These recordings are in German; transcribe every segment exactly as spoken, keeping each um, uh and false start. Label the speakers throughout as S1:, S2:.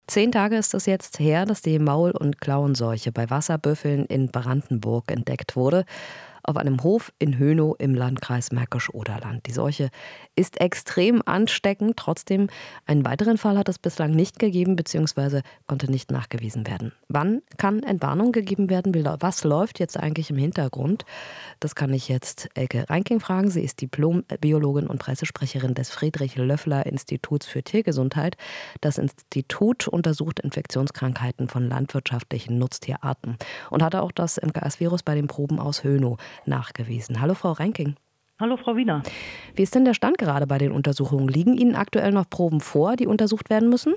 S1: Zehn Tage ist es jetzt her, dass die Maul- und Klauenseuche bei Wasserbüffeln in Brandenburg entdeckt wurde. Auf einem Hof in Hönow im Landkreis Märkisch-Oderland. Die Seuche ist extrem ansteckend. Trotzdem, einen weiteren Fall hat es bislang nicht gegeben bzw. konnte nicht nachgewiesen werden. Wann kann Entwarnung gegeben werden? Was läuft jetzt eigentlich im Hintergrund? Das kann ich jetzt Elke Reinking fragen. Sie ist Diplom-Biologin und Pressesprecherin des Friedrich-Löffler-Instituts für Tiergesundheit. Das Institut untersucht Infektionskrankheiten von landwirtschaftlichen Nutztierarten und hatte auch das M K S-Virus bei den Proben aus Hönow nachgewiesen. Hallo Frau Reinking.
S2: Hallo Frau Wiener.
S1: Wie ist denn der Stand gerade bei den Untersuchungen? Liegen Ihnen aktuell noch Proben vor, die untersucht werden müssen?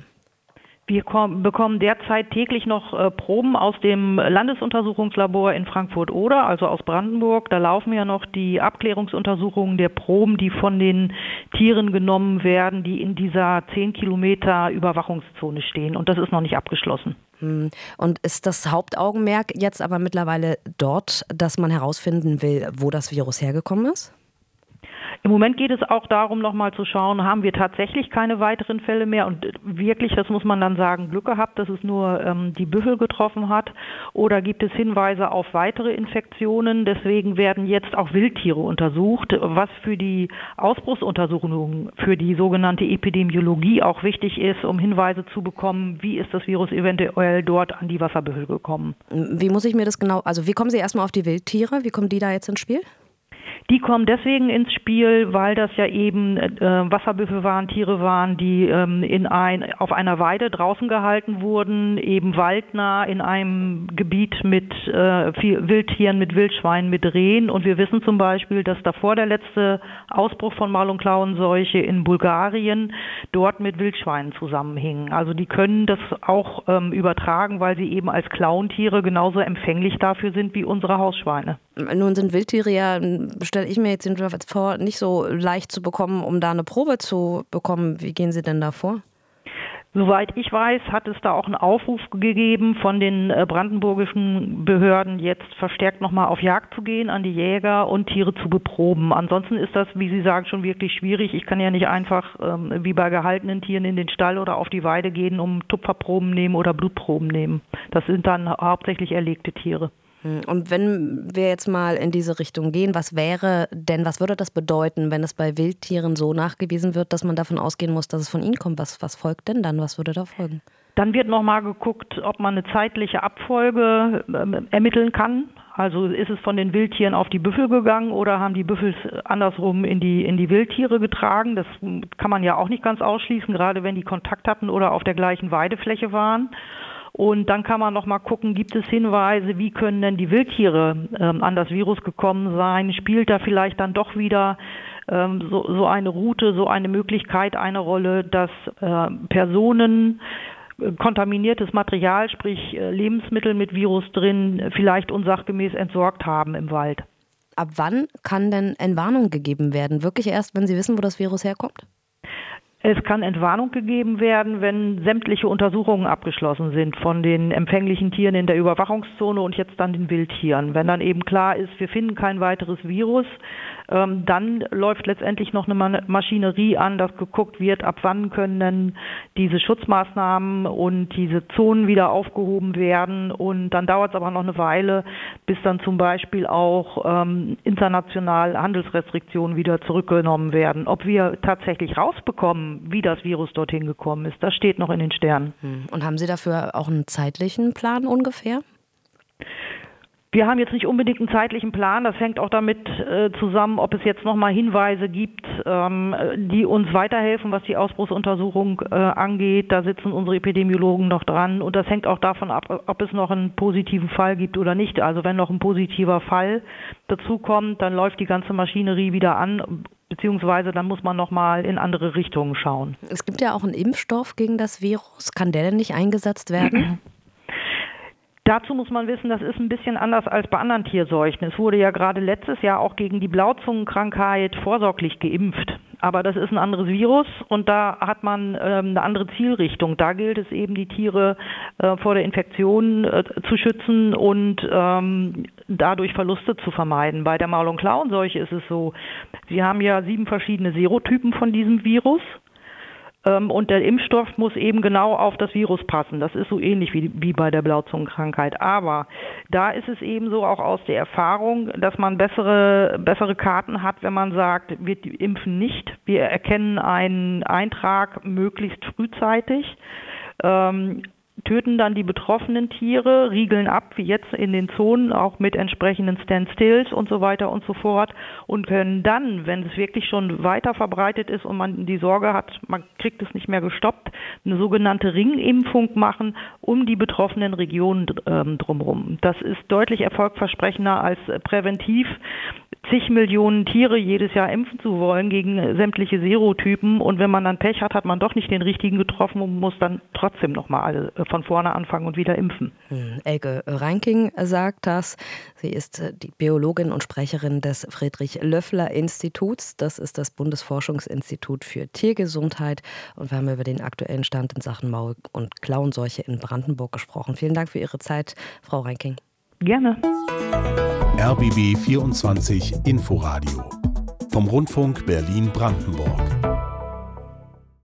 S2: Wir bekommen derzeit täglich noch äh, Proben aus dem Landesuntersuchungslabor in Frankfurt-Oder, also aus Brandenburg. Da laufen ja noch die Abklärungsuntersuchungen der Proben, die von den Tieren genommen werden, die in dieser zehn Kilometer Überwachungszone stehen. Und das ist noch nicht abgeschlossen.
S1: Und ist das Hauptaugenmerk jetzt aber mittlerweile dort, dass man herausfinden will, wo das Virus hergekommen ist?
S2: Im Moment geht es auch darum, nochmal zu schauen, haben wir tatsächlich keine weiteren Fälle mehr und wirklich, das muss man dann sagen, Glück gehabt, dass es nur ähm, die Büffel getroffen hat, oder gibt es Hinweise auf weitere Infektionen? Deswegen werden jetzt auch Wildtiere untersucht, was für die Ausbruchsuntersuchungen, für die sogenannte Epidemiologie auch wichtig ist, um Hinweise zu bekommen, wie ist das Virus eventuell dort an die Wasserbüffel gekommen.
S1: Wie muss ich mir das genau, also wie kommen Sie erstmal auf die Wildtiere? Wie kommen die da jetzt ins Spiel?
S2: Die kommen deswegen ins Spiel, weil das ja eben äh, Wasserbüffel waren, Tiere waren, die ähm, in ein, auf einer Weide draußen gehalten wurden, eben waldnah in einem Gebiet mit äh, viel Wildtieren, mit Wildschweinen, mit Rehen. Und wir wissen zum Beispiel, dass davor der letzte Ausbruch von Maul- und Klauenseuche in Bulgarien dort mit Wildschweinen zusammenhing. Also die können das auch ähm, übertragen, weil sie eben als Klauentiere genauso empfänglich dafür sind wie unsere Hausschweine.
S1: Nun sind Wildtiere ja, stelle ich mir jetzt vor, nicht so leicht zu bekommen, um da eine Probe zu bekommen. Wie gehen Sie denn da vor?
S2: Soweit ich weiß, hat es da auch einen Aufruf gegeben von den brandenburgischen Behörden, jetzt verstärkt nochmal auf Jagd zu gehen, an die Jäger und Tiere zu beproben. Ansonsten ist das, wie Sie sagen, schon wirklich schwierig. Ich kann ja nicht einfach ähm, wie bei gehaltenen Tieren in den Stall oder auf die Weide gehen, um Tupferproben nehmen oder Blutproben nehmen. Das sind dann hauptsächlich erlegte Tiere.
S1: Und wenn wir jetzt mal in diese Richtung gehen, was wäre denn, was würde das bedeuten, wenn es bei Wildtieren so nachgewiesen wird, dass man davon ausgehen muss, dass es von ihnen kommt? Was, was folgt denn dann? Was würde da folgen?
S2: Dann wird nochmal geguckt, ob man eine zeitliche Abfolge äh, ermitteln kann. Also ist es von den Wildtieren auf die Büffel gegangen oder haben die Büffel andersrum in die, in die Wildtiere getragen? Das kann man ja auch nicht ganz ausschließen, gerade wenn die Kontakt hatten oder auf der gleichen Weidefläche waren. Und dann kann man noch mal gucken, gibt es Hinweise, wie können denn die Wildtiere ähm, an das Virus gekommen sein? Spielt da vielleicht dann doch wieder ähm, so, so eine Route, so eine Möglichkeit eine Rolle, dass äh, Personen äh, kontaminiertes Material, sprich äh, Lebensmittel mit Virus drin, vielleicht unsachgemäß entsorgt haben im Wald?
S1: Ab wann kann denn Entwarnung gegeben werden? Wirklich erst, wenn Sie wissen, wo das Virus herkommt?
S2: Es kann Entwarnung gegeben werden, wenn sämtliche Untersuchungen abgeschlossen sind von den empfänglichen Tieren in der Überwachungszone und jetzt dann den Wildtieren. Wenn dann eben klar ist, wir finden kein weiteres Virus, ähm, dann läuft letztendlich noch eine Maschinerie an, dass geguckt wird, ab wann können denn diese Schutzmaßnahmen und diese Zonen wieder aufgehoben werden. Und dann dauert es aber noch eine Weile, bis dann zum Beispiel auch ähm, international Handelsrestriktionen wieder zurückgenommen werden. Ob wir tatsächlich rausbekommen, wie das Virus dorthin gekommen ist, das steht noch in den Sternen.
S1: Und haben Sie dafür auch einen zeitlichen Plan ungefähr?
S2: Wir haben jetzt nicht unbedingt einen zeitlichen Plan. Das hängt auch damit äh, zusammen, ob es jetzt nochmal Hinweise gibt, ähm, die uns weiterhelfen, was die Ausbruchsuntersuchung äh, angeht. Da sitzen unsere Epidemiologen noch dran. Und das hängt auch davon ab, ob es noch einen positiven Fall gibt oder nicht. Also wenn noch ein positiver Fall dazukommt, dann läuft die ganze Maschinerie wieder an. Beziehungsweise dann muss man nochmal in andere Richtungen schauen.
S1: Es gibt ja auch einen Impfstoff gegen das Virus. Kann der denn nicht eingesetzt werden?
S2: Dazu muss man wissen, das ist ein bisschen anders als bei anderen Tierseuchen. Es wurde ja gerade letztes Jahr auch gegen die Blauzungenkrankheit vorsorglich geimpft. Aber das ist ein anderes Virus und da hat man ähm, eine andere Zielrichtung. Da gilt es eben, die Tiere äh, vor der Infektion äh, zu schützen und ähm, dadurch Verluste zu vermeiden. Bei der Maul- und Klauenseuche ist es so, sie haben ja sieben verschiedene Serotypen von diesem Virus. Und der Impfstoff muss eben genau auf das Virus passen. Das ist so ähnlich wie, wie bei der Blauzungenkrankheit. Aber da ist es eben so auch aus der Erfahrung, dass man bessere, bessere Karten hat, wenn man sagt, wir impfen nicht. Wir erkennen einen Eintrag möglichst frühzeitig. Ähm, töten dann die betroffenen Tiere, riegeln ab, wie jetzt in den Zonen, auch mit entsprechenden Standstills und so weiter und so fort und können dann, wenn es wirklich schon weiter verbreitet ist und man die Sorge hat, man kriegt es nicht mehr gestoppt, eine sogenannte Ringimpfung machen um die betroffenen Regionen ähm, drumherum. Das ist deutlich erfolgversprechender als präventiv zig Millionen Tiere jedes Jahr impfen zu wollen gegen sämtliche Serotypen und wenn man dann Pech hat, hat man doch nicht den richtigen getroffen und muss dann trotzdem nochmal alle von vorne anfangen und wieder impfen.
S1: Hm, Elke Reinking sagt das. Sie ist die Biologin und Sprecherin des Friedrich-Löffler-Instituts. Das ist das Bundesforschungsinstitut für Tiergesundheit. Und wir haben über den aktuellen Stand in Sachen Maul- und Klauenseuche in Brandenburg gesprochen. Vielen Dank für Ihre Zeit, Frau Reinking.
S2: Gerne.
S3: R B B vierundzwanzig Inforadio vom Rundfunk Berlin-Brandenburg.